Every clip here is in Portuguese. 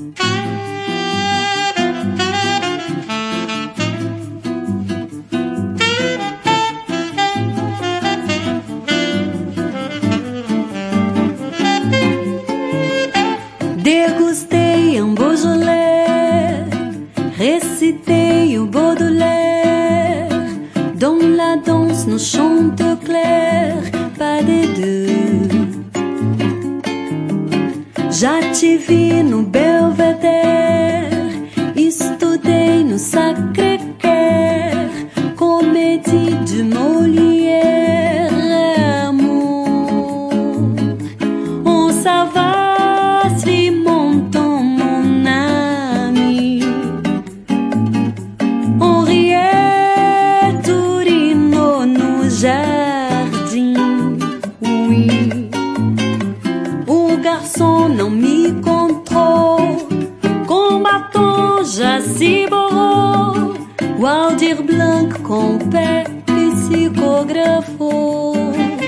Dégustei un Beaujolais, récitei o Baudelaire, dans la danse nous chante clair, pas des deux. Já te vi no Belvedere, estudei no Sacré-Cœur, comédie de Molière, amour. On s'avance montant mon ami, on riait Turino no jardim, oui. O garçom não me encontrou, com batom já se borrou, o Aldir Blanc com o pé psicografou.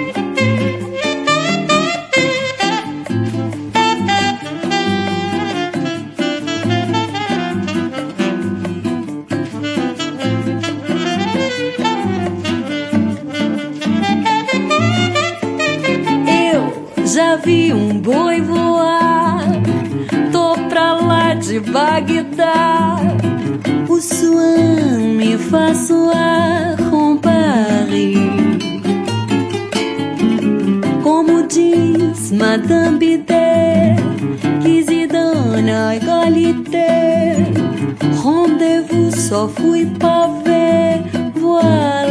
Já vi boi voar, tô pra lá de Bagdá. O Swan me faz soar com Paris. Como diz Madame Bidet, que se donne égalité. Rendez-vous só fui pra ver, voilà.